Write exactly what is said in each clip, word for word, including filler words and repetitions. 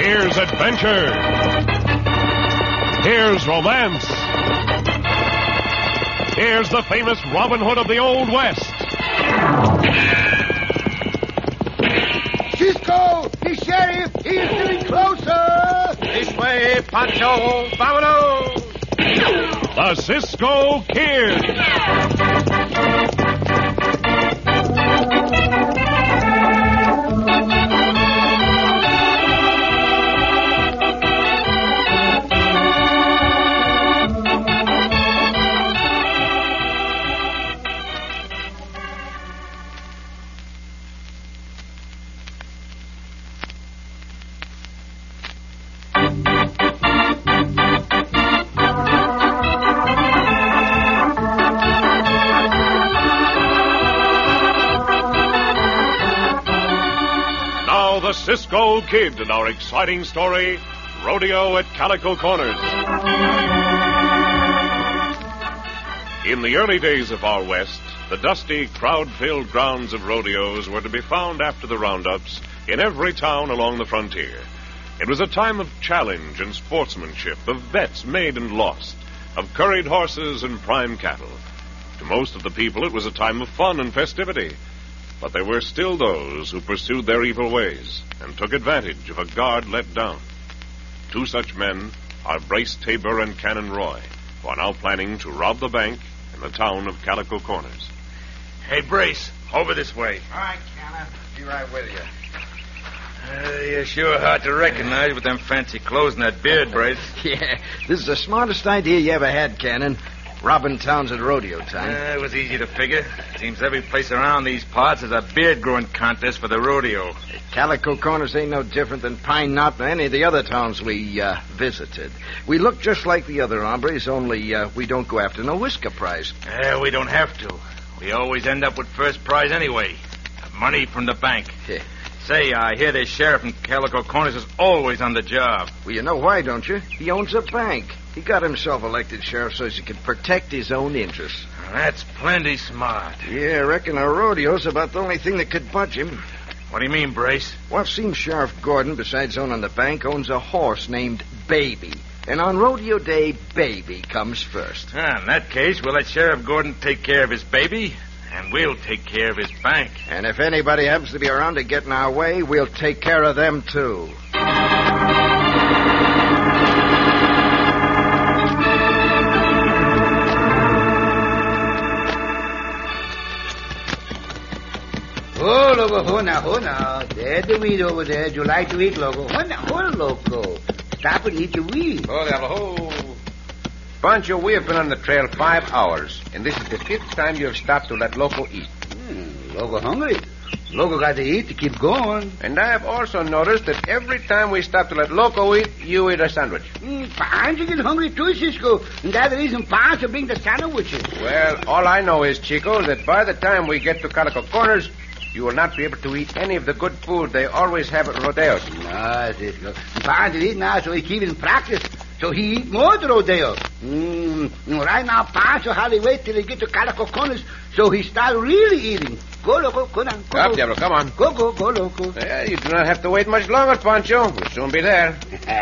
Here's adventure. Here's romance. Here's the famous Robin Hood of the Old West. Cisco, the sheriff, he is getting closer. This way, Pancho. Vámonos. The Cisco Kid. The Cisco Kid in our exciting story, Rodeo at Calico Corners. In the early days of our West, the dusty, crowd-filled grounds of rodeos were to be found after the roundups in every town along the frontier. It was a time of challenge and sportsmanship, of bets made and lost, of curried horses and prime cattle. To most of the people, it was a time of fun and festivity. But there were still those who pursued their evil ways and took advantage of a guard let down. Two such men are Brace Tabor and Cannon Roy, who are now planning to rob the bank in the town of Calico Corners. Hey, Brace, over this way. All right, Cannon. Be right with you. Uh, you're sure hard to recognize with them fancy clothes and that beard, Brace. Yeah, this is the smartest idea you ever had, Cannon. Robbing towns at rodeo time. Uh, it was easy to figure. Seems every place around these parts is a beard-growing contest for the rodeo. Calico Corners ain't no different than Pine Knot or any of the other towns we uh, visited. We look just like the other hombres, only uh, we don't go after no whisker prize. Yeah, uh, we don't have to. We always end up with first prize anyway. Money from the bank. Yeah. Say, I hear the sheriff in Calico Corners is always on the job. Well, you know why, don't you? He owns a bank. He got himself elected sheriff so he could protect his own interests. Well, that's plenty smart. Yeah, I reckon a rodeo's about the only thing that could budge him. What do you mean, Brace? Well, it seems Sheriff Gordon, besides owning the bank, owns a horse named Baby. And on rodeo day, Baby comes first. Ah, in that case, we'll let Sheriff Gordon take care of his baby, and we'll take care of his bank. And if anybody happens to be around to get in our way, we'll take care of them, too. Oh, Loco, hold now, hold now. There's the weed over there. Do you like to eat, Loco? Hold now, hold, Loco. Stop and eat your weed. Oh, Diablo, ho. Pancho, we have been on the trail five hours, and this is the fifth time you have stopped to let Loco eat. Hmm, Loco hungry. Loco got to eat to keep going. And I have also noticed that every time we stop to let Loco eat, you eat a sandwich. Mm, Pancho get hungry too, Cisco. And that's the reason Pancho bring the sandwiches. Well, all I know is, Chico, that by the time we get to Calico Corners, you will not be able to eat any of the good food they always have at rodeos. No, Cisco. Pancho eat now, so he keep in practice. So he eat more at the rodeo. Mm, right now, Pancho hardly wait till he get to Calico Corners, so he start really eating. Go, Loco, go down. Go, Up, go. Diablo, come on. Go, go, go, Loco. Yeah, you do not have to wait much longer, Pancho. We'll soon be there.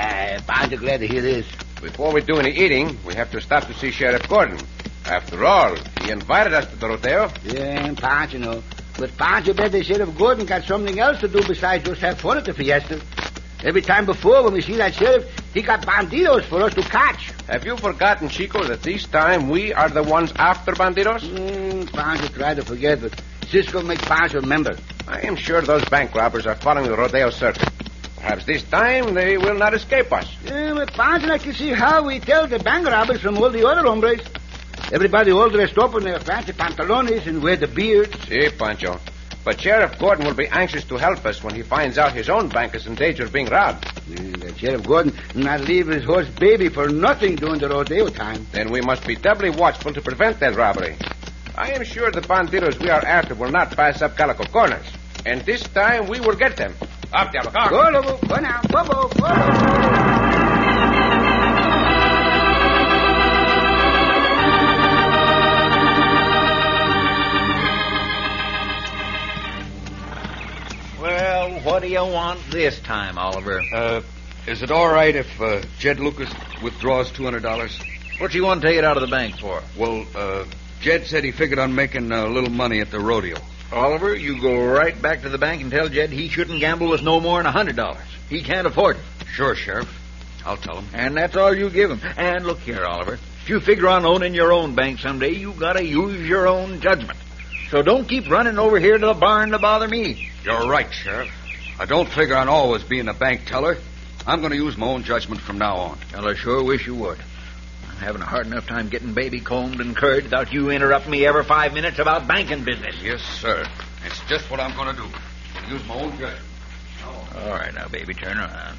Pancho glad to hear this. Before we do any eating, we have to stop to see Sheriff Gordon. After all, he invited us to the rodeo. Yeah, Pancho know. But Pancho bet the Sheriff Gordon got something else to do besides just have fun at the fiesta. Every time before when we see that sheriff, he got bandidos for us to catch. Have you forgotten, Chico, that this time we are the ones after bandidos? Mm, Pancho tried to forget, but Cisco make Pancho remember. I am sure those bank robbers are following the rodeo circuit. Perhaps this time they will not escape us. Yeah, but Pancho like to see how we tell the bank robbers from all the other hombres. Everybody all dressed up in their fancy pantalones and wear the beards. Si, Pancho. But Sheriff Gordon will be anxious to help us when he finds out his own bank is in danger of being robbed. And the Sheriff Gordon not leave his horse Baby for nothing during the rodeo time. Then we must be doubly watchful to prevent that robbery. I am sure the bandidos we are after will not pass up Calico Corners. And this time we will get them. Up, Diablo, come. Go, Lobo. Go now. Go, go, go. Well, what do you want this time, Oliver? Uh, is it all right if uh, Jed Lucas withdraws two hundred dollars? What do you want to take it out of the bank for? Well, uh, Jed said he figured on making a little money at the rodeo. Oliver, you go right back to the bank and tell Jed he shouldn't gamble with no more than a hundred dollars. He can't afford it. Sure, Sheriff. I'll tell him. And that's all you give him. And look here, Oliver. If you figure on owning your own bank someday, you gotta use your own judgment. So don't keep running over here to the barn to bother me. You're right, Sheriff. I don't figure on always being a bank teller. I'm going to use my own judgment from now on. Well, I sure wish you would. I'm having a hard enough time getting baby combed and curd without you interrupting me every five minutes about banking business. Yes, sir. It's just what I'm going to do. Use my own judgment. Oh. All right, now, baby, turn around.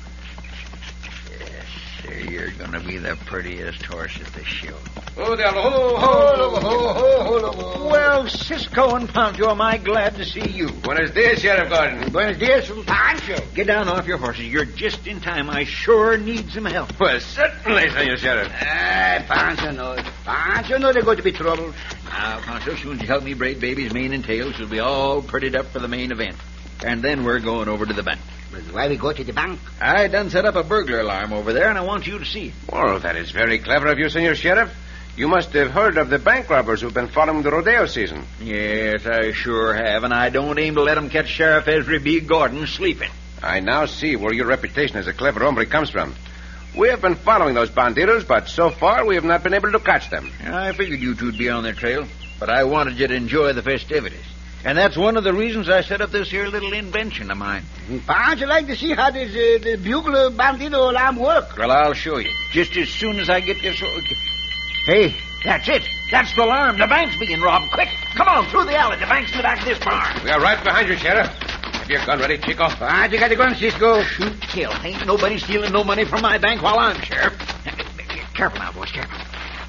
Yes, sir, you're going to be the prettiest horse at the show. Oh, there, ho, ho, ho, ho, ho. Well, Cisco and Pancho, am I glad to see you. Buenos dias, Sheriff Gordon. Buenos dias from Pancho. Get down off your horses. You're just in time. I sure need some help. Well, certainly, Senor Sheriff. Ah, Pancho knows. Pancho knows there's going to be trouble. Now, Pancho, as soon as you help me braid baby's mane and tail, she'll be all prettied up for the main event. And then we're going over to the bank. But why we go to the bank? I done set up a burglar alarm over there, and I want you to see it. Well, that is very clever of you, Senor Sheriff. You must have heard of the bank robbers who've been following the rodeo season. Yes, I sure have, and I don't aim to let 'em catch Sheriff Ezra B. Gordon sleeping. I now see where your reputation as a clever hombre comes from. We have been following those bandidos, but so far we have not been able to catch them. I figured you two'd be on their trail, but I wanted you to enjoy the festivities. And that's one of the reasons I set up this here little invention of mine. Pancho like to see how this uh, the bugle bandido alarm work. Well, I'll show you. Just as soon as I get this... Hey, that's it. That's the alarm. The bank's being robbed. Quick, come on, through the alley. The bank's in the back of this barn. We are right behind you, Sheriff. Have your gun ready, Chico? Pancho got the gun, Cisco. Shoot, kill. Ain't nobody stealing no money from my bank while I'm sheriff. Careful now, boys, careful.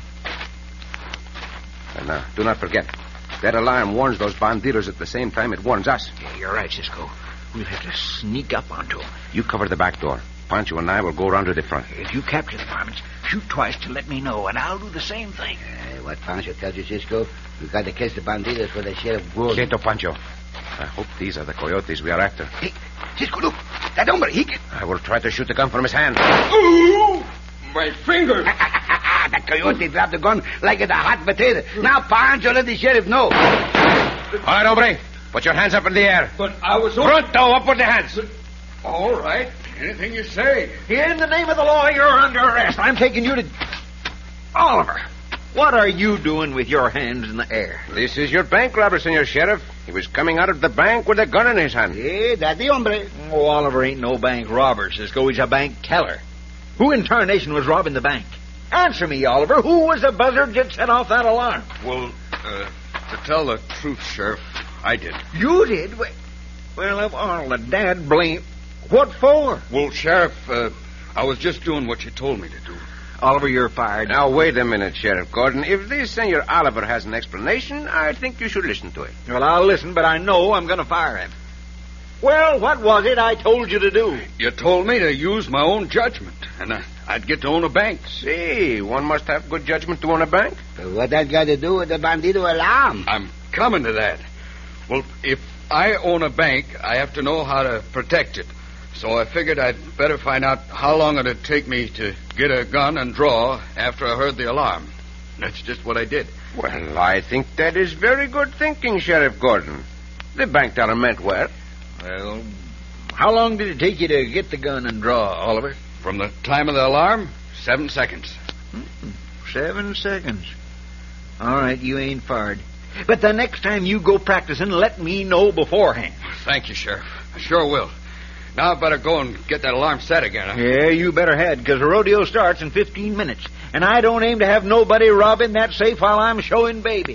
And now, do not forget, that alarm warns those bandidos at the same time it warns us. Yeah, you're right, Cisco. We'll have to sneak up onto them. You cover the back door. Pancho and I will go around to the front. If you capture the varmints, shoot twice to let me know, and I'll do the same thing. Uh, what Pancho tells you, Cisco, we got to catch the bandidos for the Sheriff Gordon. Quieto, Pancho. I hope these are the coyotes we are after. Hey, Cisco, look. That hombre, he can... I will try to shoot the gun from his hand. Ooh! My finger! That coyote dropped the gun like it's a hot potato. Now, Pancho, let the sheriff know. All right, hombre. Put your hands up in the air. But I was... Pronto, up with the hands. All right. Anything you say. In the name of the law, you're under arrest. I'm taking you to... Oliver, what are you doing with your hands in the air? This is your bank robber, Senor Sheriff. He was coming out of the bank with a gun in his hand. Yeah, that's the hombre. Oh, Oliver ain't no bank robber, Cisco. He's a bank teller. Who in tarnation was robbing the bank? Answer me, Oliver. Who was the buzzard that set off that alarm? Well, uh, to tell the truth, Sheriff, I did. You did? Well, of all the dad blame... What for? Well, Sheriff, uh, I was just doing what you told me to do. Oliver, you're fired. Now, wait a minute, Sheriff Gordon. If this Senor Oliver has an explanation, I think you should listen to it. Well, I'll listen, but I know I'm going to fire him. Well, what was it I told you to do? You told me to use my own judgment, and uh, I'd get to own a bank. See, one must have good judgment to own a bank. But what that got to do with the bandido alarm? I'm coming to that. Well, if I own a bank, I have to know how to protect it. So I figured I'd better find out how long it'd take me to get a gun and draw after I heard the alarm. That's just what I did. Well, I think that is very good thinking, Sheriff Gordon. The bank teller meant well. Well, how long did it take you to get the gun and draw, Oliver? From the time of the alarm, seven seconds. Mm-mm. Seven seconds. All right, you ain't fired. But the next time you go practicing, let me know beforehand. Thank you, Sheriff. I sure will. Now I better go and get that alarm set again. Huh? Yeah, you better head, because the rodeo starts in fifteen minutes. And I don't aim to have nobody robbing that safe while I'm showing baby.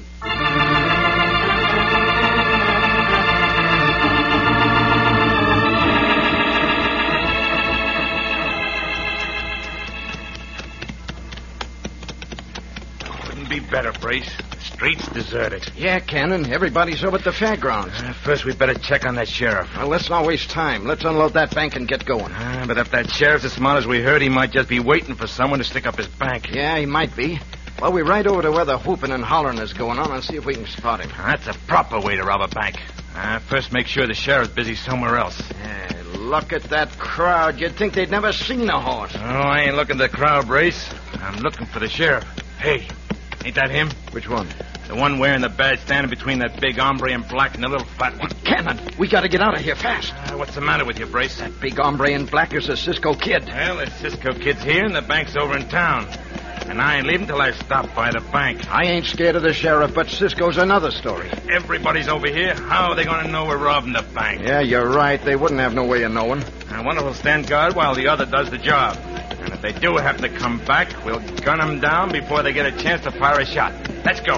Couldn't be better, Brace. The street's deserted. Yeah, Cannon. Everybody's over at the fairgrounds. Uh, first, we better check on that sheriff. Well, let's not waste time. Let's unload that bank and get going. Uh, but if that sheriff's as smart as we heard, he might just be waiting for someone to stick up his bank. Yeah, he might be. Well, we ride over to where the whooping and hollering is going on and see if we can spot him. Uh, that's a proper way to rob a bank. Uh, first, make sure the sheriff's busy somewhere else. Yeah, Look at that crowd. You'd think they'd never seen a horse. Oh, I ain't looking at the crowd, Brace. I'm looking for the sheriff. Hey, ain't that him? Which one? The one wearing the badge standing between that big hombre in black and the little fat one. Cannon, we got to get out of here fast. Uh, what's the matter with you, Brace? That big hombre in black is a Cisco Kid. Well, the Cisco Kid's here and the bank's over in town. And I ain't leaving till I stop by the bank. I ain't scared of the sheriff, but Cisco's another story. Everybody's over here. How are they going to know we're robbing the bank? Yeah, you're right. They wouldn't have no way of knowing. And one will stand guard while the other does the job. And if they do happen to come back, we'll gun them down before they get a chance to fire a shot. Let's go.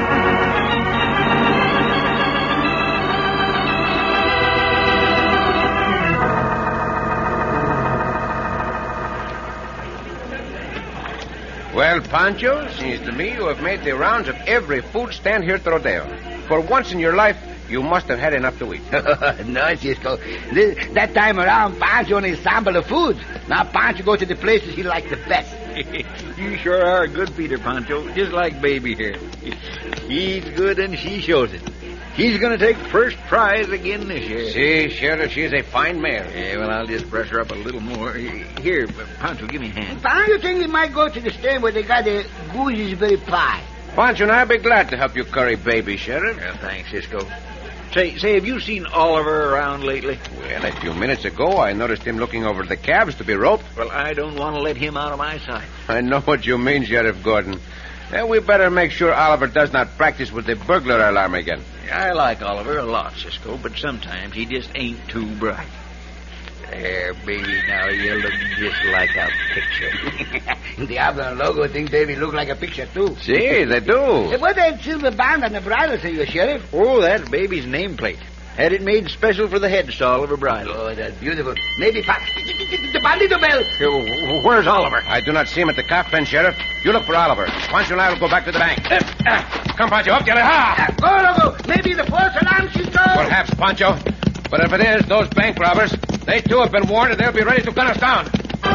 Well, Pancho, seems to me you have made the rounds of every food stand here at the rodeo. For once in your life, you must have had enough to eat. No, Cisco. This, that time around, Pancho only sampled the foods. Now Pancho go to the places he likes the best. You sure are a good feeder, Pancho, just like Baby here. He's good and she shows it. He's going to take first prize again this year. See, Sheriff, she's a fine mare. Yeah, well, I'll just brush her up a little more. Here, Pancho, give me a hand. Pancho think we might go to the stand where they got the gooseberry pie. Pancho and I'll be glad to help you curry Baby, Sheriff. Well, thanks, Cisco. Say, say, have you seen Oliver around lately? Well, a few minutes ago, I noticed him looking over the calves to be roped. Well, I don't want to let him out of my sight. I know what you mean, Sheriff Gordon. Then we better make sure Oliver does not practice with the burglar alarm again. I like Oliver a lot, Cisco, but sometimes he just ain't too bright. There, baby, now you look just like a picture. Diablo and Logo think Baby look like a picture, too. See, they do. Hey, what that silver band on the bridle say, you, Sheriff? Oh, that's Baby's nameplate. Had it made special for the headstall of a bridle. Oh, that's beautiful. Maybe pa- the bandito bell. Here, where's Oliver? I do not see him at the calf pen, Sheriff. You look for Oliver. Pancho and I will go back to the bank. Uh, uh, come, Pancho, up, Jelly. Ha! Go, Logo. Maybe the false alarm, Cisco. Perhaps, Pancho. But if it is, those bank robbers, they too have been warned and they'll be ready to gun us down.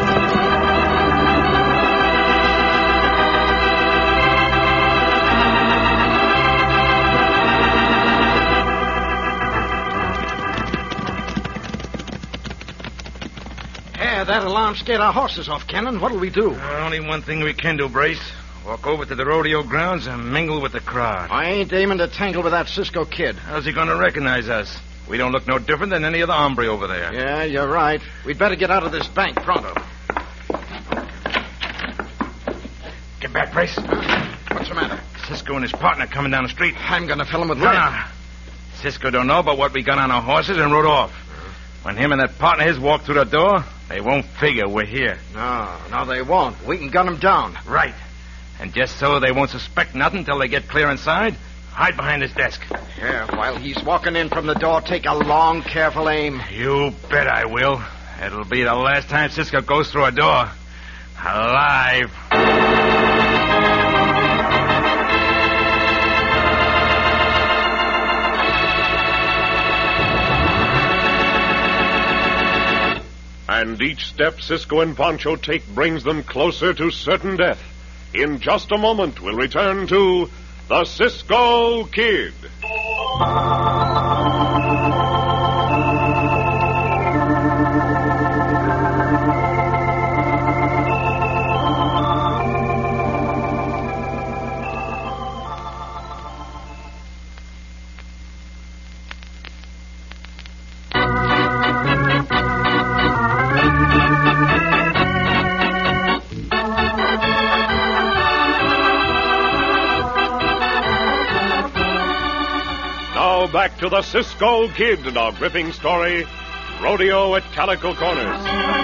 Yeah, that alarm scared our horses off, Cannon. What'll we do? Uh, only one thing we can do, Brace. Walk over to the rodeo grounds and mingle with the crowd. I ain't aiming to tangle with that Cisco Kid. How's he going to recognize us? We don't look no different than any other hombre over there. Yeah, you're right. We'd better get out of this bank pronto. Get back, Brace. What's the matter? Cisco and his partner coming down the street. I'm going to fill him with No, lead. no. Cisco don't know about what we got on our horses and rode off. When him and that partner of his walk through the door, they won't figure we're here. No, no, they won't. We can gun them down. Right. And just so they won't suspect nothing till they get clear inside, hide behind his desk. Yeah, while he's walking in from the door, take a long, careful aim. You bet I will. It'll be the last time Cisco goes through a door. Alive. And each step Cisco and Pancho take brings them closer to certain death. In just a moment, we'll return to the Cisco Kid. Back to the Cisco Kid and our gripping story, Rodeo at Calico Corners.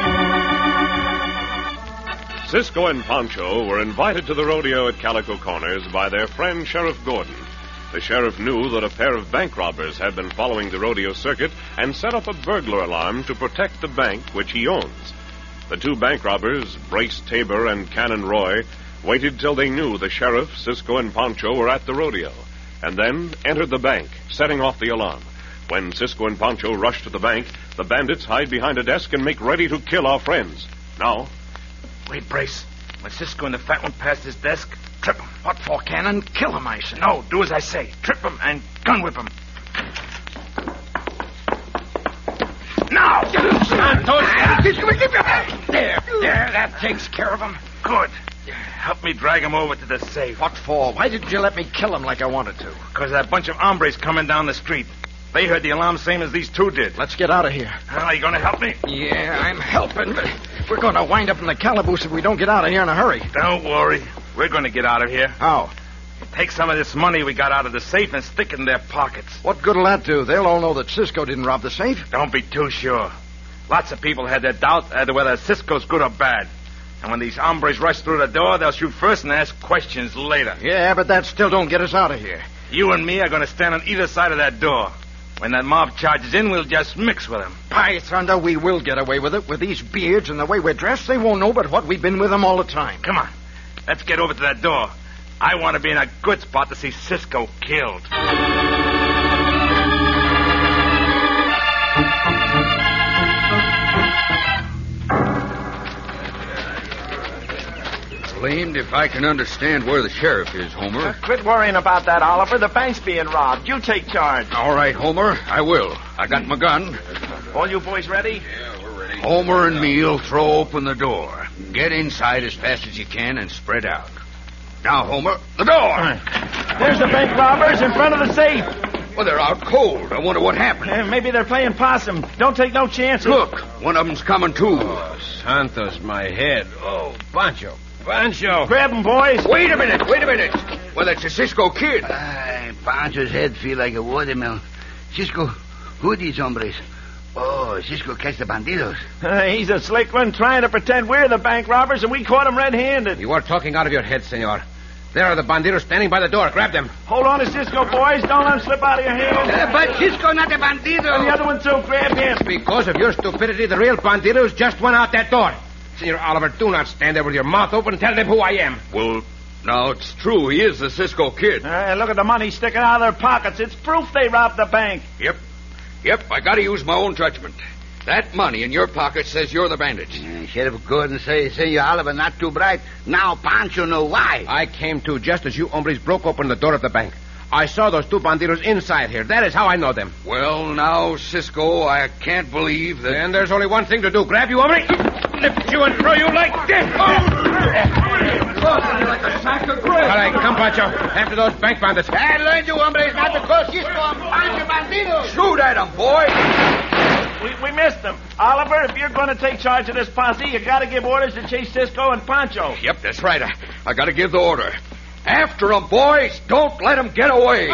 Cisco and Pancho were invited to the rodeo at Calico Corners by their friend Sheriff Gordon. The sheriff knew that a pair of bank robbers had been following the rodeo circuit and set up a burglar alarm to protect the bank which he owns. The two bank robbers, Brace Tabor and Cannon Roy, waited till they knew the sheriff, Cisco, and Pancho were at the rodeo, and then entered the bank, setting off the alarm. When Cisco and Pancho rush to the bank, the bandits hide behind a desk and make ready to kill our friends. Now... Wait, Brace. When Cisco and the fat one pass his desk, trip him. What for, Cannon? Kill him, I say. No, do as I say. Trip him and gun whip him. Now! There, there, that takes care of him. Good. Help me drag him over to the safe. What for? Why didn't you let me kill him like I wanted to? Because that bunch of hombres coming down the street. They heard the alarm same as these two did. Let's get out of here. Well, are you going to help me? Yeah, I'm helping, but we're going to wind up in the calaboose if we don't get out of here in a hurry. Don't worry. We're going to get out of here. How? Take some of this money we got out of the safe and stick it in their pockets. What good'll that do? They'll all know that Cisco didn't rob the safe. Don't be too sure. Lots of people had their doubts as to whether Cisco's good or bad. And when these hombres rush through the door, they'll shoot first and ask questions later. Yeah, but that still don't get us out of here. You and me are going to stand on either side of that door. When that mob charges in, we'll just mix with them. By thunder, we will get away with it. With these beards and the way we're dressed, they won't know but what we've been with them all the time. Come on. Let's get over to that door. I want to be in a good spot to see Cisco killed. Blamed if I can understand where the sheriff is, Homer. Uh, quit worrying about that, Oliver. The bank's being robbed. You take charge. All right, Homer, I will. I got my gun. All you boys ready? Yeah, we're ready. Homer and me'll throw open the door. Get inside as fast as you can and spread out. Now, Homer, the door! There's the bank robbers in front of the safe. Well, they're out cold. I wonder what happened. Uh, maybe they're playing possum. Don't take no chances. Look, one of them's coming, too. Oh, Santos, my head. Oh, Pancho. Pancho. Grab them, boys. Wait a minute, wait a minute. Well, that's a Cisco kid. Ay, Pancho's head feel like a watermelon. Cisco, who these hombres? Oh, Cisco catch the bandidos. Uh, he's a slick one trying to pretend we're the bank robbers and we caught him red-handed. You are talking out of your head, senor. There are the bandidos standing by the door. Grab them. Hold on to Cisco, boys. Don't let him slip out of your hands. Uh, but Cisco not a bandido. And the other one, too. Grab him. Because of your stupidity, the real bandidos just went out that door. Senor Oliver, do not stand there with your mouth open. Tell them who I am. Well, now it's true. He is the Cisco kid. Uh, look at the money sticking out of their pockets. It's proof they robbed the bank. Yep. Yep, I got to use my own judgment. That money in your pocket says you're the bandits. Uh, Sheriff Gordon say, Senor Oliver not too bright. Now Pancho know why. I came to just as you hombres broke open the door of the bank. I saw those two bandidos inside here. That is how I know them. Well, now, Cisco, I can't believe that... And there's only one thing to do. Grab you, hombre. Lift you and throw you like this. Oh! Like a sack of bread. All right, come, Pancho. After those bank bandits. I learned you hombres not to call Cisco and Pancho bandidos. Shoot at him, boy. We, we missed them. Oliver, if you're going to take charge of this posse, you got to give orders to chase Cisco and Pancho. Yep, that's right. I, I got to give the order. After them, boys. Don't let them get away.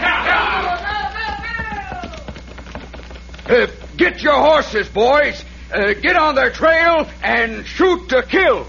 Uh, get your horses, boys. Uh, get on their trail and shoot to kill.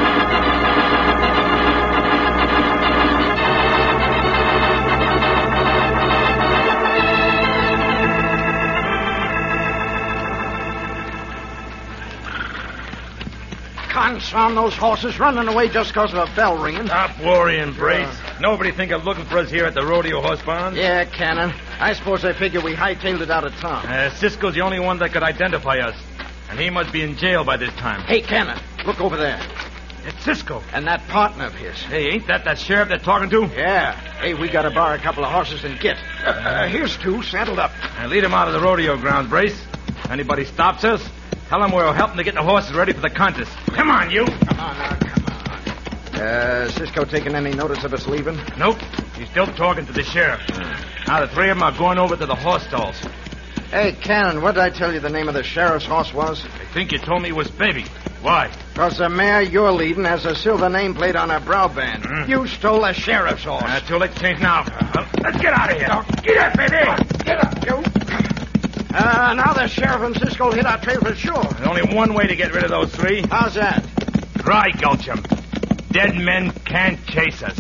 Confound those horses running away just because of a bell ringing. Stop worrying, Brace. Nobody think of looking for us here at the rodeo horse barn. Yeah, Cannon. I suppose they figure we hightailed it out of town. Uh, Cisco's the only one that could identify us. And he must be in jail by this time. Hey, Cannon, look over there. It's Cisco. And that partner of his. Hey, ain't that that sheriff they're talking to? Yeah. Hey, we got to borrow a couple of horses and get. Uh, uh, here's two saddled up. Uh, lead him out of the rodeo grounds, Brace. If anybody stops us, tell them we're helping to get the horses ready for the contest. Come on, you. Come on now, come on. Uh, Cisco taking any notice of us leaving? Nope. He's still talking to the sheriff. Now the three of them are going over to the horse stalls. Hey, Cannon, what did I tell you the name of the sheriff's horse was? I think you told me it was Baby. Why? Because the mare you're leading has a silver nameplate on her brow band. Mm. You stole the sheriff's horse. Uh, too late to change now. Uh, let's get out of here. Get up, baby. Get up, you. Uh, now the sheriff and Cisco hit our trail for sure. There's only one way to get rid of those three. How's that? Dry gulch them. Dead men can't chase us.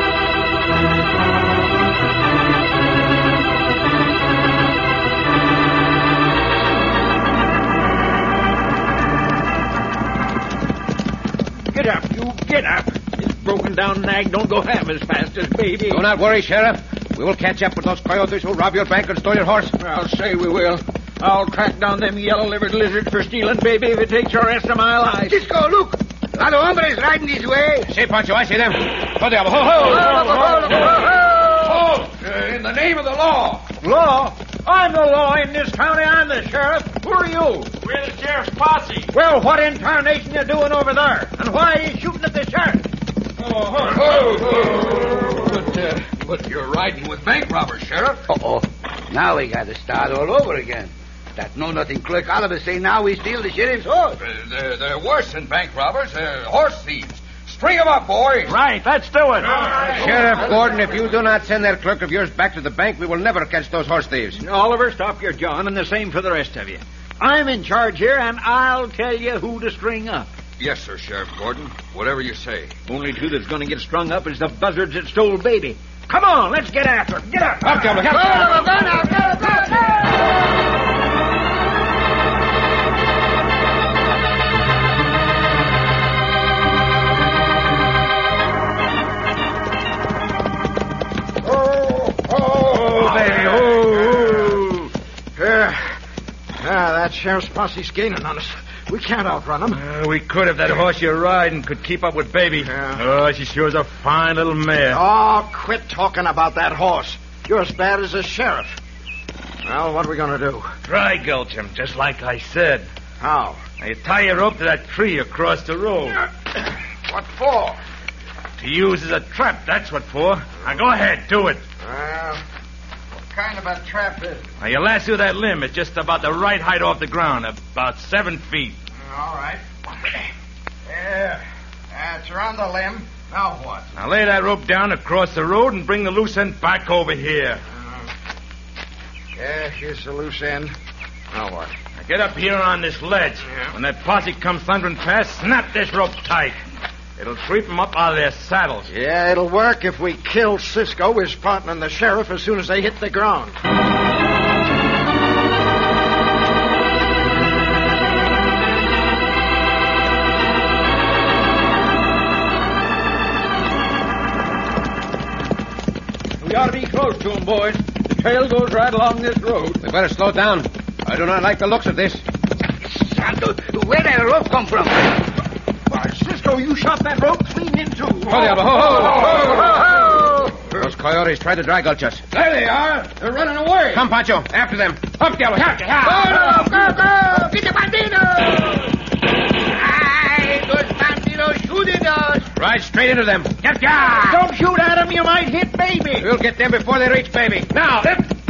Get up, you. Get up. This broken down nag don't go half as fast as Baby. Do not worry, Sheriff. We will catch up with those coyotes who robbed your bank and stole your horse. I'll say we will. I'll track down them yellow-livered lizards for stealing Baby if it takes your rest of my life. Cisco, look. A lot of hombres riding this way. See, Pancho, I see them. Ho, diablo. Ho, ho. Halt! Uh, in the name of the law. Law? I'm the law in this county. I'm the sheriff. Who are you? We're the sheriff's posse. Well, what in tarnation you doing over there? And why are you shooting at the sheriff? Oh, oh, oh. But, uh, but you're riding with bank robbers, Sheriff. Uh-oh. Now we got to start all over again. That know-nothing clerk Oliver say now we steal the sheriff's horse. Uh, they're, they're worse than bank robbers. They're horse thieves. String them up, boys. Right, let's do it. Sheriff Gordon, if you do not send that clerk of yours back to the bank, we will never catch those horse thieves. Oliver, stop your jawing, and the same for the rest of you. I'm in charge here, and I'll tell you who to string up. Yes, sir, Sheriff Gordon. Whatever you say. Only two that's going to get strung up is the buzzards that stole Baby. Come on, let's get after it. Get up. Up, Gilbert. Go, go, go, now, go, go, go. Ah, that sheriff's posse's gaining on us. We can't outrun them. Uh, we could if that horse you ride and could keep up with Baby. Yeah. Oh, she sure is a fine little mare. Oh, quit talking about that horse. You're as bad as the sheriff. Well, what are we going to do? Dry gulch him, just like I said. How? Now, you tie your rope to that tree across the road. What for? To use as a trap, that's what for. Now, go ahead, do it. Well, what kind of a trap is it? Now, you lasso that limb. It's just about the right height off the ground, about seven feet. All right. There. That's around the limb. Now what? Now, lay that rope down across the road and bring the loose end back over here. Uh, yeah, here's the loose end. Now what? Now, get up here on this ledge. Yeah. When that posse comes thundering past, snap this rope tight. It'll sweep them up out of their saddles. Yeah, it'll work if we kill Cisco, his partner, and the sheriff as soon as they hit the ground. We ought to be close to him, boys. The trail goes right along this road. We better slow down. I do not like the looks of this. Santo, where did the rope come from? Why, Cisco, you shot that rope clean in two. Hold it, ho, ho, ho, ho, ho. Those coyotes tried to dry gulch us. There they are. They're running away. Come, Pancho. After them. Up, Diablo. Go, go, go! Get the bandidos! Ay, those bandidos shooting us! Ride straight into them. Get ya! Don't shoot at him. You might hit Baby. We'll get them before they reach Baby. Now.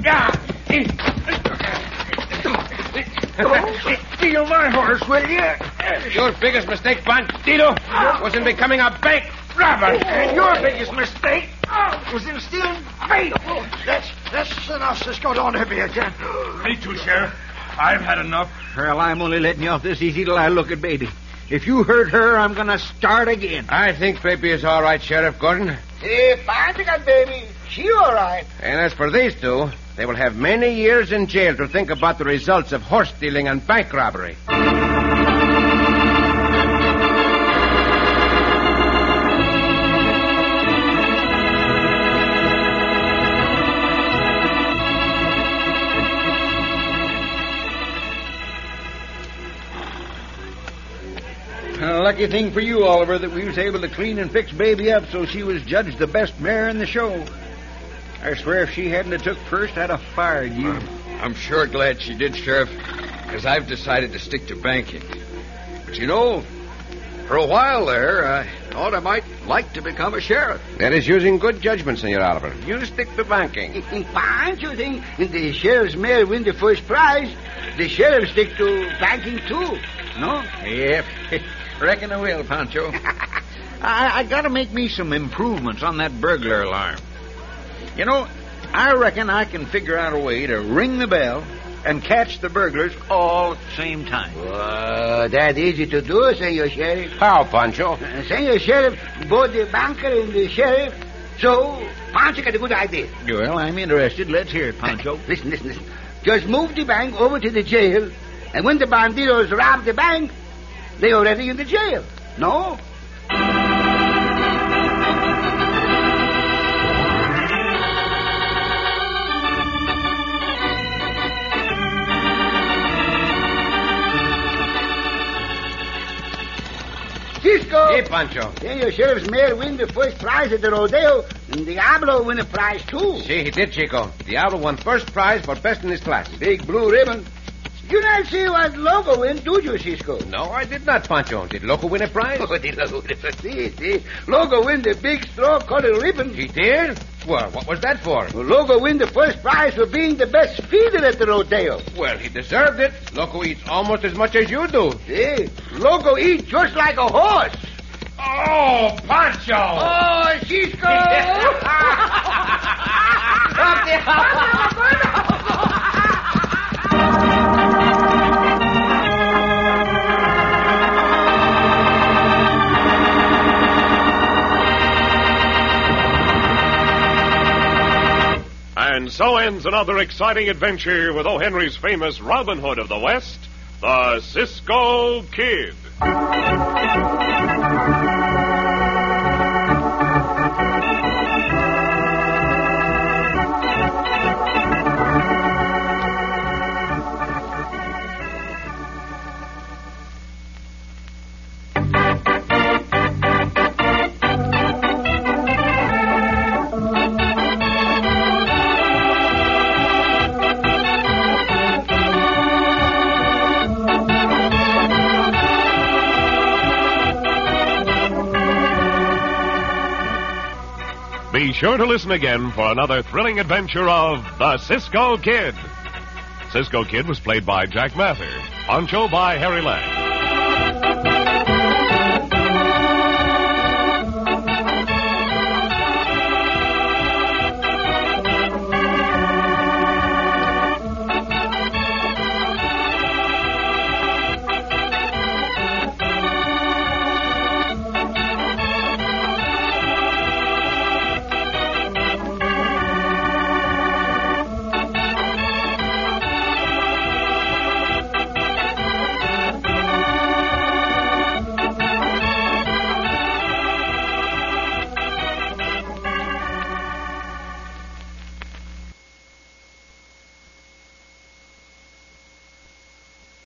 Steal my horse, will you? Your biggest mistake, Bandito, was in becoming a bank robber. And your biggest mistake was in stealing Baby. That's, that's enough, Cisco. Don't hit me again. Me too, Sheriff. I've had enough. Well, I'm only letting you off this easy till I look at Baby. If you hurt her, I'm going to start again. I think Baby is all right, Sheriff Gordon. Hey, Pancho, baby. She all right. And as for these two, they will have many years in jail to think about the results of horse stealing and bank robbery. A lucky thing for you, Oliver, that we was able to clean and fix Baby up so she was judged the best mare in the show. I swear if she hadn't have took first, I'd have fired you. I'm sure glad she did, Sheriff, because I've decided to stick to banking. But you know, for a while there, I thought I might like to become a sheriff. That is using good judgment, Senor Oliver. You stick to banking. Pancho, think the sheriff's mare win the first prize, the sheriff stick to banking too. No? Yep. Reckon I will, Pancho. I, I gotta make me some improvements on that burglar alarm. You know, I reckon I can figure out a way to ring the bell and catch the burglars all at the same time. Uh, that easy to do, Senor Sheriff. How, Pancho? Uh, Senor Sheriff, both the banker and the sheriff. So, Pancho got a good idea. Well, I'm interested. Let's hear it, Pancho. Listen, listen, listen. Just move the bank over to the jail, and when the bandidos rob the bank, they're already in the jail. No? Cisco! Hey, Pancho. Senor Sheriff's mare win the first prize at the rodeo, and Diablo win a prize too. See, he did, Chico. Diablo won first prize for best in his class. Big blue ribbon. You not see what Loco win, do you, Cisco? No, I did not, Pancho. Did Loco win a prize? Oh, the Loco win a see, see. Loco win the big straw-colored ribbon. He did? Well, what was that for? Well, Loco win the first prize for being the best feeder at the rodeo. Well, he deserved it. Loco eats almost as much as you do. See, Loco eats just like a horse. Oh, Pancho! Oh, Cisco! And so ends another exciting adventure with O. Henry's famous Robin Hood of the West, the Cisco Kid. Be sure to listen again for another thrilling adventure of the Cisco Kid. Cisco Kid was played by Jack Mather, Pancho by Harry Lang.